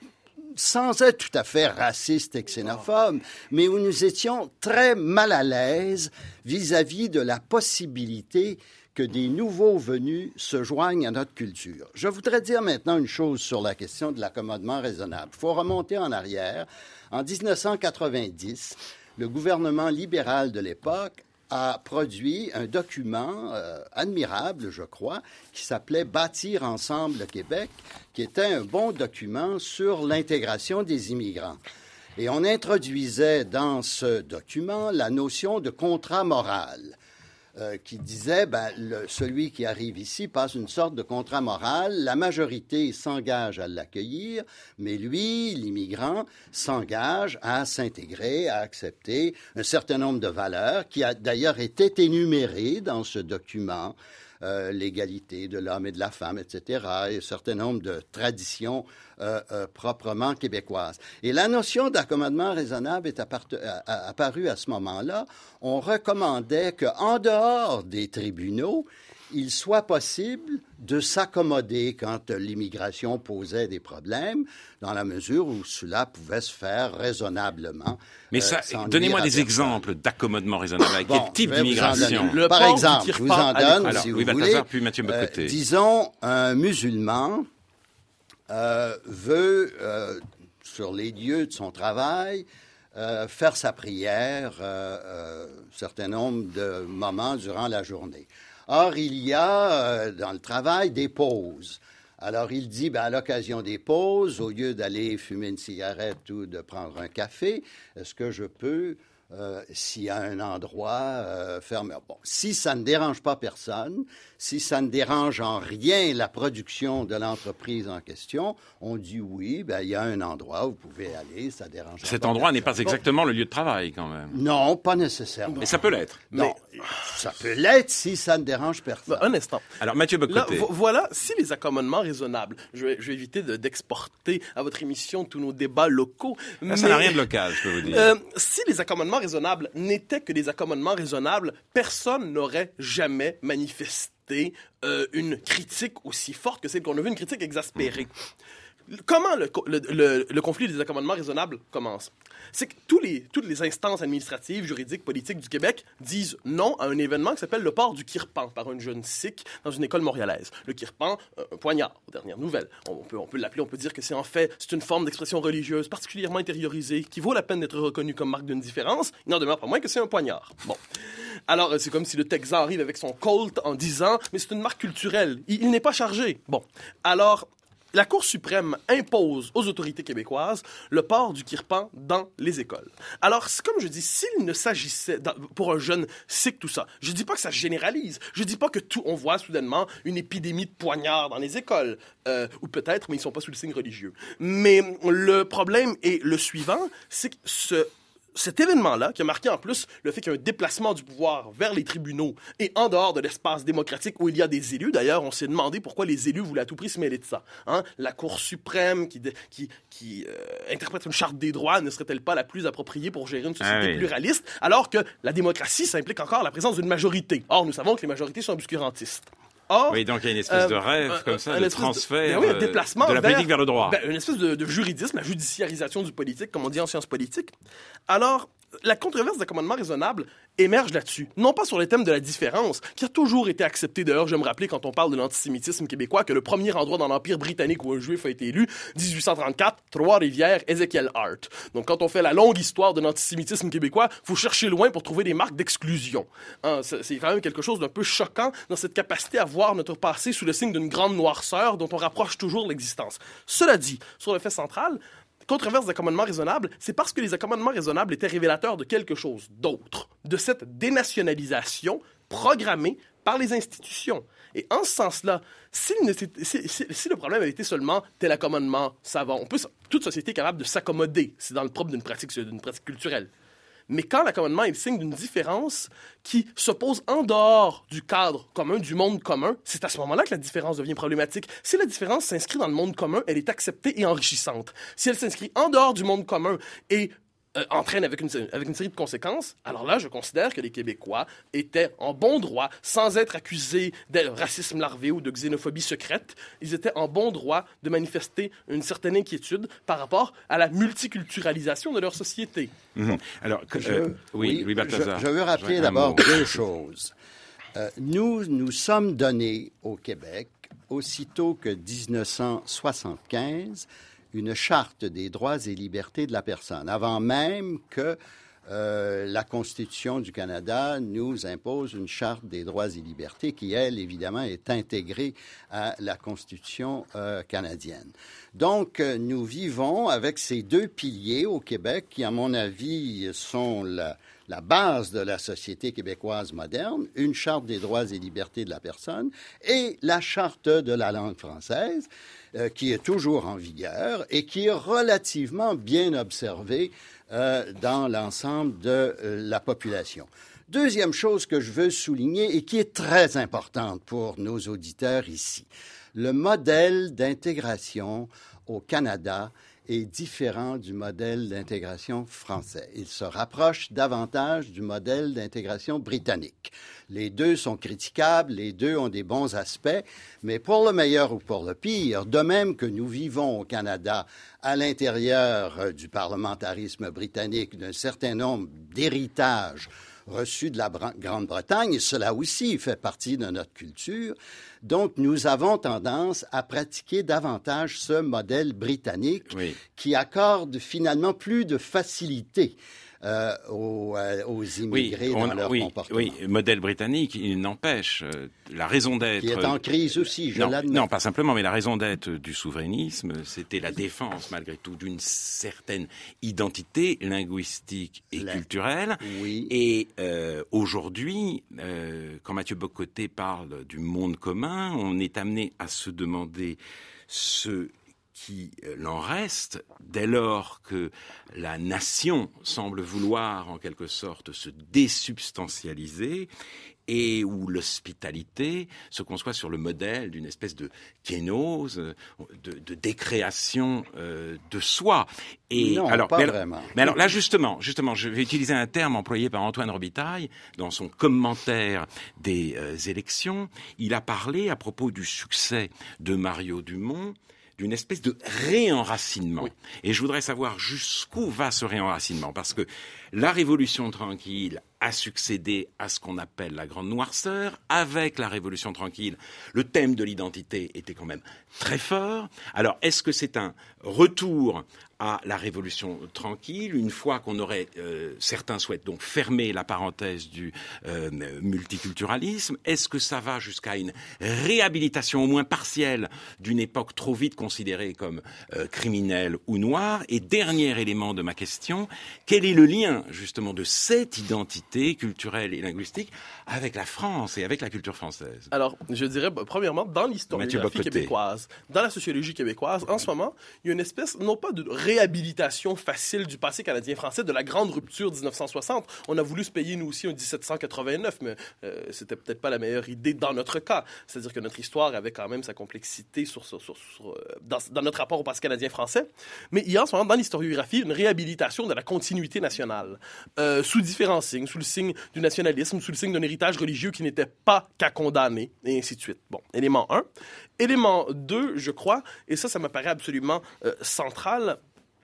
sans être tout à fait racistes et xénophobes, mais où nous étions très mal à l'aise vis-à-vis de la possibilité que des nouveaux venus se joignent à notre culture. Je voudrais dire maintenant une chose sur la question de l'accommodement raisonnable. Il faut remonter en arrière. En dix-neuf cent quatre-vingt-dix, le gouvernement libéral de l'époque a produit un document euh, admirable, je crois, qui s'appelait « Bâtir ensemble le Québec », qui était un bon document sur l'intégration des immigrants. Et on introduisait dans ce document la notion de contrat moral. Euh, qui disait, ben, le, celui qui arrive ici passe une sorte de contrat moral, la majorité s'engage à l'accueillir, mais lui, l'immigrant, s'engage à s'intégrer, à accepter un certain nombre de valeurs qui a d'ailleurs été énumérées dans ce document, euh, l'égalité de l'homme et de la femme, et cetera, et un certain nombre de traditions euh, euh, proprement québécoises. Et la notion d'accommodement raisonnable est appart- a- apparue à ce moment-là. On recommandait qu'en dehors des tribunaux, il soit possible de s'accommoder quand l'immigration posait des problèmes, dans la mesure où cela pouvait se faire raisonnablement. Mais ça, euh, donnez-moi des exemples d'accommodement raisonnable. Avec bon, quel type d'immigration? Par exemple, je vous en donne, Alors, si Louis vous Balthazar, voulez. puis Mathieu Bock-Côté. Euh, disons, un musulman euh, veut, euh, sur les lieux de son travail, euh, faire sa prière euh, euh, un certain nombre de moments durant la journée. Or, il y a euh, dans le travail des pauses. Alors, il dit, ben, à l'occasion des pauses, au lieu d'aller fumer une cigarette ou de prendre un café, est-ce que je peux, euh, s'il y a un endroit euh, fermé? Bon, si ça ne dérange pas personne, si ça ne dérange en rien la production de l'entreprise en question, on dit oui, ben, il y a un endroit où vous pouvez aller, ça dérange pas. Cet endroit personne. n'est pas exactement bon. Le lieu de travail, quand même. Non, pas nécessairement. Mais ça peut l'être. Non, mais... ça peut l'être si ça ne dérange personne. Un instant. Alors, Mathieu Bock-Côté. Là, voilà, si les accommodements raisonnables, je vais, je vais éviter de, d'exporter à votre émission tous nos débats locaux. Là, mais, ça n'a rien de local, je peux vous dire. Euh, si les accommodements raisonnables n'étaient que des accommodements raisonnables, personne n'aurait jamais manifesté euh, une critique aussi forte que celle qu'on a vue, une critique exaspérée. comment le, le, le, le conflit des accommodements raisonnables commence? C'est que tous les, toutes les instances administratives, juridiques, politiques du Québec disent non à un événement qui s'appelle le port du kirpan par une jeune sikh dans une école montréalaise. Le kirpan, un poignard, aux dernières nouvelles. On peut, on peut l'appeler, on peut dire que c'est en fait, c'est une forme d'expression religieuse particulièrement intériorisée qui vaut la peine d'être reconnue comme marque d'une différence. Il n'en demeure pas moins que c'est un poignard. Bon. Alors, c'est comme si le Texan arrive avec son Colt en disant « mais c'est une marque culturelle, il, il n'est pas chargé ». Bon. Alors, la Cour suprême impose aux autorités québécoises le port du kirpan dans les écoles. Alors, c'est comme je dis, s'il ne s'agissait, pour un jeune sikh, tout ça, je dis pas que ça généralise. Je dis pas que tout, on voit soudainement une épidémie de poignards dans les écoles. Euh, ou peut-être, mais ils sont pas sous le signe religieux. Mais le problème est le suivant, c'est que ce... Cet événement-là, qui a marqué en plus le fait qu'il y a un déplacement du pouvoir vers les tribunaux et en dehors de l'espace démocratique où il y a des élus, d'ailleurs, on s'est demandé pourquoi les élus voulaient à tout prix se mêler de ça. Hein? La Cour suprême qui, qui, qui euh, interprète une charte des droits ne serait-elle pas la plus appropriée pour gérer une société ah oui. pluraliste, alors que la démocratie, ça implique encore la présence d'une majorité. Or, nous savons que les majorités sont obscurantistes. Or, oui, donc il y a une espèce euh, de rêve euh, comme ça, de transfert de, ben oui, déplacement de la politique vers, vers le droit. Ben, une espèce de, de juridisme, la judiciarisation du politique, comme on dit en sciences politiques. Alors, la controverse d'accommodement raisonnable émerge là-dessus. Non pas sur le thème de la différence, qui a toujours été accepté. D'ailleurs, je me rappelais quand on parle de l'antisémitisme québécois que le premier endroit dans l'Empire britannique où un juif a été élu, dix-huit cent trente-quatre, Trois-Rivières, Ezekiel Hart. Donc, quand on fait la longue histoire de l'antisémitisme québécois, il faut chercher loin pour trouver des marques d'exclusion. Hein, c'est quand même quelque chose d'un peu choquant dans cette capacité à voir notre passé sous le signe d'une grande noirceur dont on rapproche toujours l'existence. Cela dit, sur le fait central, controverse d'accommodement raisonnable, c'est parce que les accommodements raisonnables étaient révélateurs de quelque chose d'autre, de cette dénationalisation programmée par les institutions. Et en ce sens-là, si, si, si, si le problème avait été seulement tel accommodement, ça va. On peut, toute société est capable de s'accommoder. C'est dans le propre d'une pratique, d'une pratique culturelle. Mais quand l'accommodement est le signe d'une différence qui se pose en dehors du cadre commun, du monde commun, c'est à ce moment-là que la différence devient problématique. Si la différence s'inscrit dans le monde commun, elle est acceptée et enrichissante. Si elle s'inscrit en dehors du monde commun et euh, entraîne avec une, avec une série de conséquences, alors là, je considère que les Québécois étaient en bon droit, sans être accusés de racisme larvé ou de xénophobie secrète, ils étaient en bon droit de manifester une certaine inquiétude par rapport à la multiculturalisation de leur société. Mmh. Alors, que, euh, je, oui, oui Louis Balthazar. Je, je veux rappeler d'abord deux choses. Euh, nous, nous sommes donnés au Québec, aussitôt que dix-neuf cent soixante-quinze, une charte des droits et libertés de la personne, avant même que euh, la Constitution du Canada nous impose une charte des droits et libertés qui, elle, évidemment, est intégrée à la Constitution euh, canadienne. Donc, euh, nous vivons avec ces deux piliers au Québec qui, à mon avis, sont la, la base de la société québécoise moderne, une charte des droits et libertés de la personne et la charte de la langue française, euh, qui est toujours en vigueur et qui est relativement bien observée euh, dans l'ensemble de euh, la population. Deuxième chose que je veux souligner et qui est très importante pour nos auditeurs ici, le modèle d'intégration au Canada est différent du modèle d'intégration français. Il se rapproche davantage du modèle d'intégration britannique. Les deux sont critiquables, les deux ont des bons aspects, mais pour le meilleur ou pour le pire, de même que nous vivons au Canada à l'intérieur du parlementarisme britannique d'un certain nombre d'héritages reçus de la Grande-Bretagne, et cela aussi fait partie de notre culture. Donc, nous avons tendance à pratiquer davantage ce modèle britannique oui. qui accorde finalement plus de facilité euh, aux, euh, aux immigrés oui, on, dans leur oui, comportement. Oui, modèle britannique, il n'empêche euh, la raison d'être... Qui est en crise aussi, je non, l'admets. Non, pas simplement, mais la raison d'être du souverainisme, c'était la défense, malgré tout, d'une certaine identité linguistique et la... culturelle. Oui. Et euh, aujourd'hui, euh, quand Mathieu Bock-Côté parle du monde commun, on est amené à se demander ce qui l'en reste dès lors que la nation semble vouloir en quelque sorte se désubstantialiser et où l'hospitalité se conçoit sur le modèle d'une espèce de kénose, de, de décréation euh, de soi. Et non, alors, pas mais, vraiment. Mais alors là, justement, justement, je vais utiliser un terme employé par Antoine Robitaille dans son commentaire des euh, élections. Il a parlé à propos du succès de Mario Dumont d'une espèce de réenracinement. Oui. Et je voudrais savoir jusqu'où va ce réenracinement, parce que la Révolution tranquille a succédé à ce qu'on appelle la Grande Noirceur. Avec la Révolution tranquille, le thème de l'identité était quand même très fort. Alors, est-ce que c'est un retour à la Révolution tranquille, une fois qu'on aurait, euh, certains souhaitent donc fermer la parenthèse du euh, multiculturalisme? Est-ce que ça va jusqu'à une réhabilitation au moins partielle d'une époque trop vite considérée comme euh, criminelle ou noire? Et dernier élément de ma question, quel est le lien justement de cette identité culturelle et linguistique avec la France et avec la culture française? Alors, je dirais, bah, premièrement, dans l'historiographie québécoise, dans la sociologie québécoise, en ce moment, il y a une espèce, non pas de réhabilitation facile du passé canadien-français, de la grande rupture dix-neuf cent soixante. On a voulu se payer, nous aussi, en dix-sept cent quatre-vingt-neuf, mais euh, c'était peut-être pas la meilleure idée dans notre cas. C'est-à-dire que notre histoire avait quand même sa complexité sur, sur, sur, sur, dans, dans notre rapport au passé canadien-français. Mais il y a en ce moment, dans l'historiographie, une réhabilitation de la continuité nationale, euh, sous différents signes, sous le signe du nationalisme, sous le signe d'un héritage religieux qui n'était pas qu'à condamner, et ainsi de suite. Bon, élément un. Élément deux, je crois, et ça, ça me paraît absolument euh, central,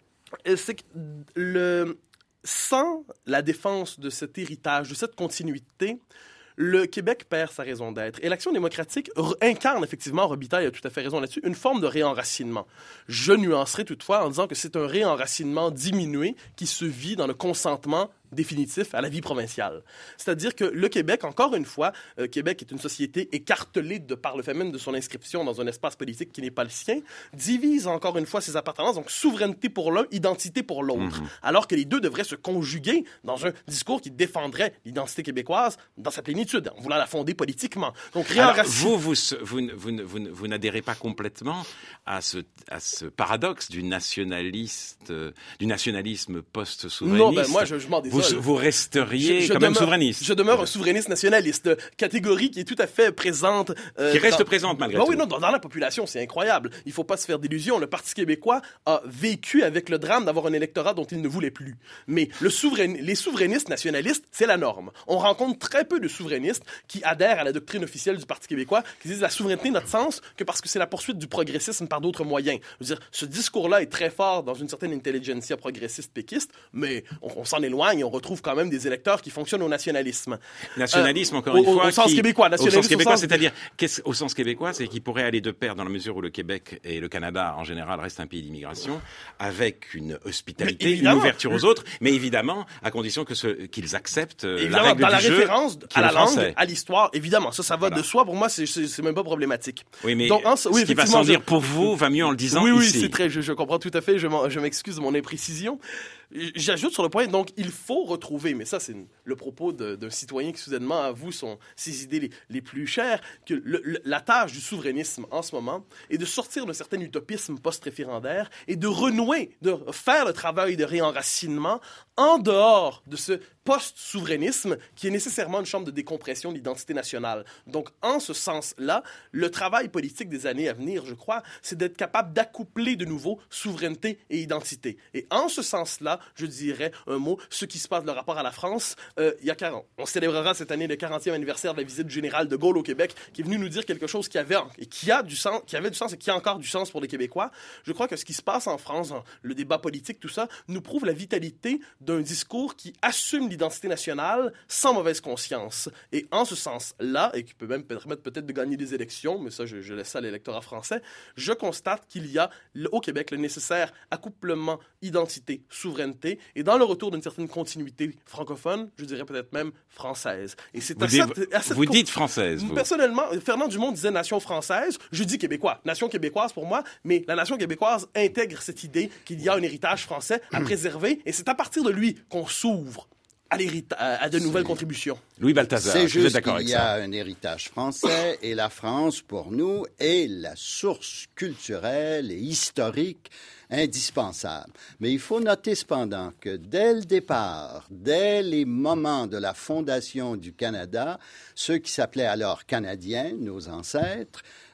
c'est que le, sans la défense de cet héritage, de cette continuité, le Québec perd sa raison d'être. Et l'Action démocratique r- incarne effectivement, Robitaille a tout à fait raison là-dessus, une forme de réenracinement. Je nuancerai toutefois en disant que c'est un réenracinement diminué qui se vit dans le consentement définitif à la vie provinciale. C'est-à-dire que le Québec, encore une fois, euh, Québec est une société écartelée de par le fait même de son inscription dans un espace politique qui n'est pas le sien, divise encore une fois ses appartenances, donc souveraineté pour l'un, identité pour l'autre, mm-hmm. alors que les deux devraient se conjuguer dans un discours qui défendrait l'identité québécoise dans sa plénitude, en voulant la fonder politiquement. Donc, Alors, vous, vous, vous, vous, vous, vous n'adhérez pas complètement à ce, à ce paradoxe du nationaliste, euh, du nationalisme post-souverainiste. Non, ben moi, je, je m'en désole. Vous, vous resteriez je, je quand demeure, même souverainiste. Je demeure un souverainiste nationaliste, catégorie qui est tout à fait présente. Euh, qui reste dans... présente malgré ben tout. Oui, non, dans, dans la population, c'est incroyable. Il ne faut pas se faire d'illusions. Le Parti québécois a vécu avec le drame d'avoir un électorat dont il ne voulait plus. Mais le souverain... les souverainistes nationalistes, c'est la norme. On rencontre très peu de souverainistes qui adhèrent à la doctrine officielle du Parti québécois, qui disent la souveraineté n'a de sens que parce que c'est la poursuite du progressisme par d'autres moyens. Je veux dire, ce discours-là est très fort dans une certaine intelligentsia progressiste péquiste, mais on, on s'en éloigne et on retrouve quand même des électeurs qui fonctionnent au nationalisme. Nationalisme, euh, encore au, une fois. Au sens qui, québécois. Nationalisme au sens québécois, au sens... c'est-à-dire, au sens québécois, c'est qu'il pourrait aller de pair dans la mesure où le Québec et le Canada, en général, restent un pays d'immigration, avec une hospitalité, une ouverture aux autres, mais évidemment, à condition que ce, qu'ils acceptent évidemment, la règle dans du la jeu, référence à la français. langue, à l'histoire, évidemment, ça, ça va voilà. de soi. Pour moi, c'est, c'est, c'est même pas problématique. Oui, mais Donc, en, oui, ce qui va sans je... dire pour vous va mieux en le disant oui, ici. Oui, oui, c'est très, je, je comprends tout à fait, je, je m'excuse de mon imprécision. J'ajoute sur le point, donc, il faut retrouver, mais ça, c'est le propos de, d'un citoyen qui, soudainement, avoue son, ses idées les, les plus chères, que le, le, la tâche du souverainisme, en ce moment, est de sortir d'un certain utopisme post-référendaire et de renouer, de faire le travail de réenracinement en dehors de ce post-souverainisme qui est nécessairement une chambre de décompression de l'identité nationale. Donc, en ce sens-là, le travail politique des années à venir, je crois, c'est d'être capable d'accoupler de nouveau souveraineté et identité. Et en ce sens-là, je dirais un mot, ce qui se passe, le rapport à la France, euh, il y a quarante. On célébrera cette année le quarantième anniversaire de la visite du général de Gaulle au Québec, qui est venu nous dire quelque chose qui avait, et qui a du sens, qui avait du sens et qui a encore du sens pour les Québécois. Je crois que ce qui se passe en France, le débat politique, tout ça, nous prouve la vitalité d'un discours qui assume l'identité nationale sans mauvaise conscience. Et en ce sens-là, et qui peut même permettre peut-être de gagner des élections, mais ça, je, je laisse ça à l'électorat français, je constate qu'il y a au Québec le nécessaire accouplement identité-souveraineté et dans le retour d'une certaine continuité francophone, je dirais peut-être même française. Et c'est vous à dites, cette, à cette vous co- dites française, vous. Personnellement, Fernand Dumont disait nation française, je dis québécois. Nation québécoise pour moi, mais la nation québécoise intègre cette idée qu'il y a un héritage français à préserver et c'est à partir de lui qu'on s'ouvre à, à de nouvelles c'est... contributions. Louis Balthazar, c'est je juste d'accord qu'il avec y ça. a un héritage français et la France, pour nous, est la source culturelle et historique indispensable. Mais il faut noter cependant que dès le départ, dès les moments de la fondation du Canada, ceux qui s'appelaient alors Canadiens, nos ancêtres,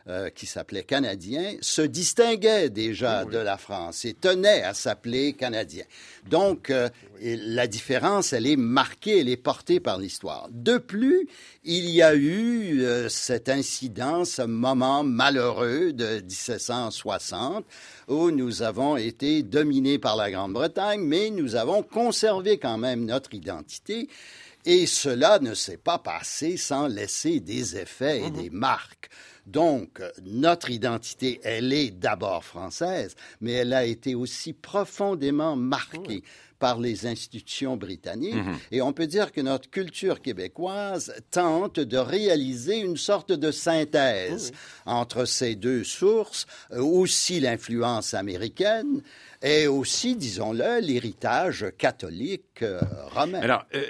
euh, qui s'appelait Canadien, se distinguait déjà oui, oui. de la France et tenait à s'appeler Canadien. Donc, euh, la différence, elle est marquée, elle est portée par l'histoire. De plus, il y a eu euh, cet incident, ce moment malheureux de dix-sept cent soixante, où nous avons été dominés par la Grande-Bretagne, mais nous avons conservé quand même notre identité. Et cela ne s'est pas passé sans laisser des effets et mmh. des marques. Donc, notre identité, elle est d'abord française, mais elle a été aussi profondément marquée mmh. par les institutions britanniques. Mmh. Et on peut dire que notre culture québécoise tente de réaliser une sorte de synthèse mmh. entre ces deux sources, aussi l'influence américaine, et aussi, disons-le, l'héritage catholique euh, romain. Alors, euh,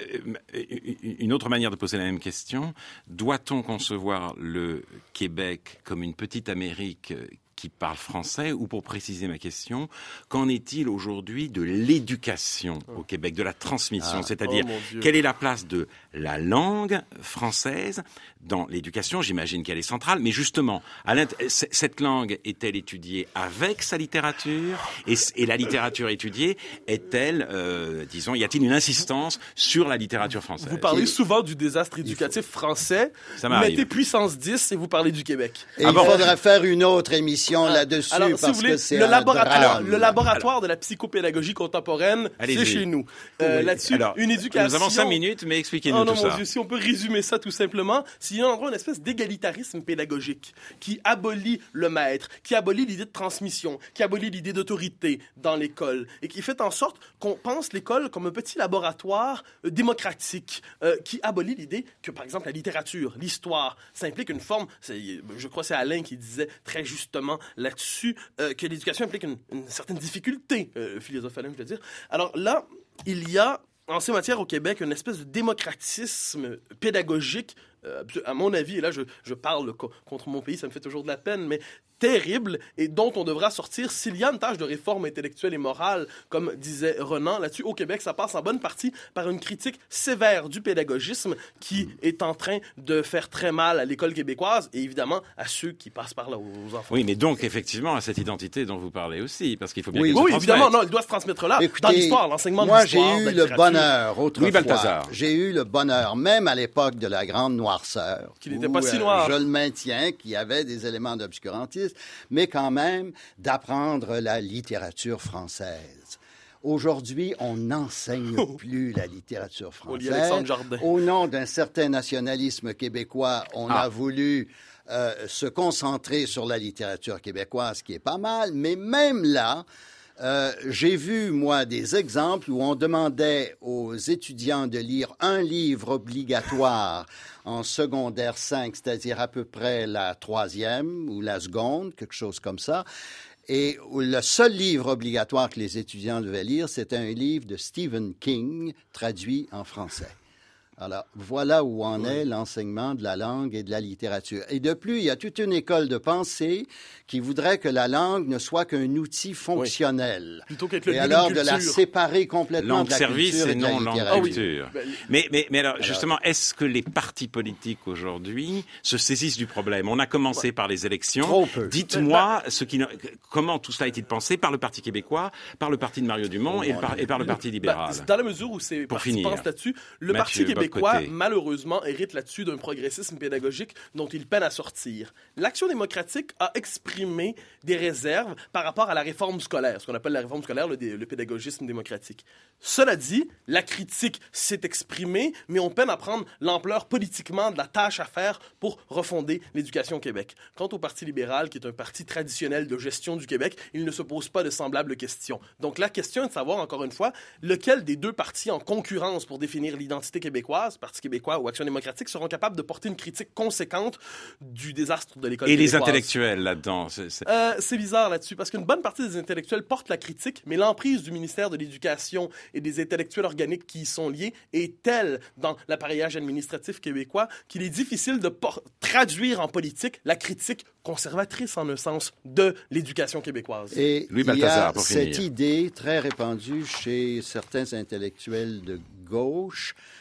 une autre manière de poser la même question, doit-on concevoir le Québec comme une petite Amérique qui parle français, ou pour préciser ma question, qu'en est-il aujourd'hui de l'éducation au Québec, de la transmission, ah, c'est-à-dire oh quelle est la place de la langue française dans l'éducation? J'imagine qu'elle est centrale, mais justement, à cette langue est-elle étudiée avec sa littérature, et, et la littérature étudiée est-elle, euh, disons, y a-t-il une insistance sur la littérature française? Vous parlez souvent du désastre éducatif français, vous mettez puissance dix et vous parlez du Québec. Et ah il bon? faudrait faire une autre émission là-dessus, alors, parce si vous voulez, que c'est le un laboratoire, drame. Le laboratoire alors, de la psychopédagogie contemporaine, c'est chez nous. Euh, oui. Là-dessus, alors, une éducation... Nous avons cinq minutes, mais expliquez-nous oh, non, tout mon ça. Dieu, si on peut résumer ça tout simplement, s'il y a en gros une espèce d'égalitarisme pédagogique qui abolit le maître, qui abolit l'idée de transmission, qui abolit l'idée d'autorité dans l'école, et qui fait en sorte qu'on pense l'école comme un petit laboratoire euh, démocratique, euh, qui abolit l'idée que, par exemple, la littérature, l'histoire, ça implique une forme, je crois que c'est Alain qui disait très justement là-dessus, euh, que l'éducation implique une, une certaine difficulté, euh, philosophe Alain, je veux dire. Alors là, il y a en ces matières au Québec une espèce de démocratisme pédagogique, euh, à mon avis, et là je, je parle co- contre mon pays, ça me fait toujours de la peine, mais terrible, et dont on devra sortir s'il y a une tâche de réforme intellectuelle et morale, comme disait Renan. Là-dessus, au Québec, ça passe en bonne partie par une critique sévère du pédagogisme qui est en train de faire très mal à l'école québécoise et évidemment à ceux qui passent par là, aux enfants. Oui, mais donc effectivement à cette identité dont vous parlez aussi, parce qu'il faut bien oui, qu'elle oui se évidemment, non, elle doit se transmettre là, Écoutez, dans l'histoire, l'enseignement moi, de l'histoire. Moi, j'ai eu le bonheur, autrefois, Louis Balthazar. J'ai eu le bonheur, même à l'époque de la Grande Noirceur, qui n'était pas si noir. Euh, je le maintiens, qui y avait des éléments d'obscurantisme, mais quand même d'apprendre la littérature française. Aujourd'hui, on n'enseigne plus la littérature française. Au nom d'un certain nationalisme québécois, on ah. a voulu euh, se concentrer sur la littérature québécoise, ce qui est pas mal, mais même là, Euh, j'ai vu, moi, des exemples où on demandait aux étudiants de lire un livre obligatoire en secondaire cinq, c'est-à-dire à peu près la troisième ou la seconde, quelque chose comme ça. Et le seul livre obligatoire que les étudiants devaient lire, c'était un livre de Stephen King, traduit en français. Alors, voilà où en oui. est l'enseignement de la langue et de la littérature. Et de plus, il y a toute une école de pensée qui voudrait que la langue ne soit qu'un outil fonctionnel. Oui. Plutôt qu'être le et alors de la séparer complètement langue de la service culture et, et de non la langue littérature. culture. Ah, oui. mais, mais, mais alors, alors, justement, est-ce que les partis politiques aujourd'hui se saisissent du problème? On a commencé ouais. par les élections. Trop peu. Dites-moi ce qui, comment tout cela a-t-il pensé par le Parti québécois, par le Parti de Mario Dumont oh, et, par, et par le Parti libéral? Bah, dans la mesure où ces partis pensent là-dessus, le Mathieu, Parti québécois, malheureusement, Malheureusement, hérite là-dessus d'un progressisme pédagogique dont il peine à sortir. L'Action démocratique a exprimé des réserves par rapport à la réforme scolaire, ce qu'on appelle la réforme scolaire, le, le pédagogisme démocratique. Cela dit, la critique s'est exprimée, mais on peine à prendre l'ampleur politiquement de la tâche à faire pour refonder l'éducation au Québec. Quant au Parti libéral, qui est un parti traditionnel de gestion du Québec, il ne se pose pas de semblables questions. Donc la question est de savoir, encore une fois, lequel des deux partis en concurrence pour définir l'identité québécoise, Parti québécois ou Action démocratique, seront capables de porter une critique conséquente du désastre de l'école Et québécoise. les intellectuels là-dedans? C'est, c'est... Euh, c'est bizarre là-dessus, parce qu'une bonne partie des intellectuels portent la critique, mais l'emprise du ministère de l'Éducation et des intellectuels organiques qui y sont liés est telle dans l'appareillage administratif québécois qu'il est difficile de por- traduire en politique la critique conservatrice, en un sens, de l'éducation québécoise. Et Louis il Balthazar, y a pour cette finir. idée très répandue chez certains intellectuels de gauche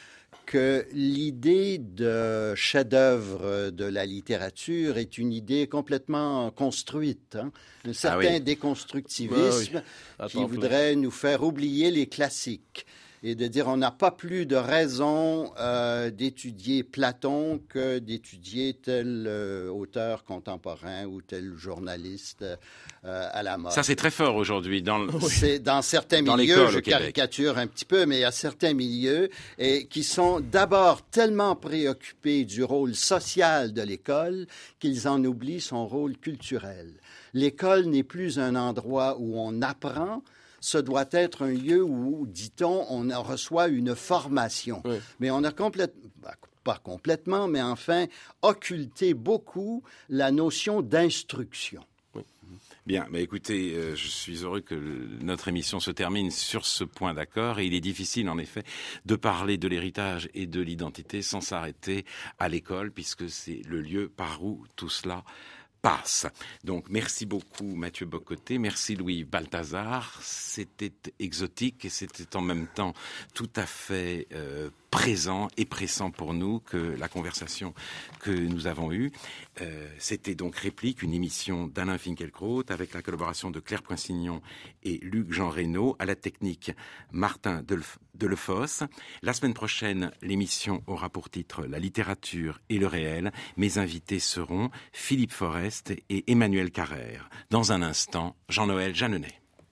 que l'idée de chef-d'œuvre de la littérature est une idée complètement construite. Hein? Un certain ah oui. déconstructivisme bah oui. qui voudrait nous faire oublier les classiques et de dire on n'a pas plus de raison euh, d'étudier Platon que d'étudier tel euh, auteur contemporain ou tel journaliste euh, à la mode. Ça, c'est très fort aujourd'hui. Dans, le... c'est, dans certains dans milieux, je caricature un petit peu, mais il y a certains milieux et qui sont d'abord tellement préoccupés du rôle social de l'école qu'ils en oublient son rôle culturel. L'école n'est plus un endroit où on apprend, ce doit être un lieu où, dit-on, on reçoit une formation. Oui. Mais on a complètement, pas complètement, mais enfin, occulté beaucoup la notion d'instruction. Oui. Bien, bah écoutez, euh, je suis heureux que notre émission se termine sur ce point d'accord. Et il est difficile, en effet, de parler de l'héritage et de l'identité sans s'arrêter à l'école, puisque c'est le lieu par où tout cela passe. Donc, merci beaucoup Mathieu Bock-Côté, merci Louis Balthazar. C'était exotique et c'était en même temps tout à fait euh, présent et pressant pour nous que la conversation que nous avons eue. Euh, c'était donc Réplique, une émission d'Alain Finkielkraut avec la collaboration de Claire Poinsignon et Luc Jean Reynaud, à la technique Martin Delf- Delefosse. La semaine prochaine, l'émission aura pour titre La littérature et le réel. Mes invités seront Philippe Forest et Emmanuel Carrère. Dans un instant, Jean-Noël Jeanneney.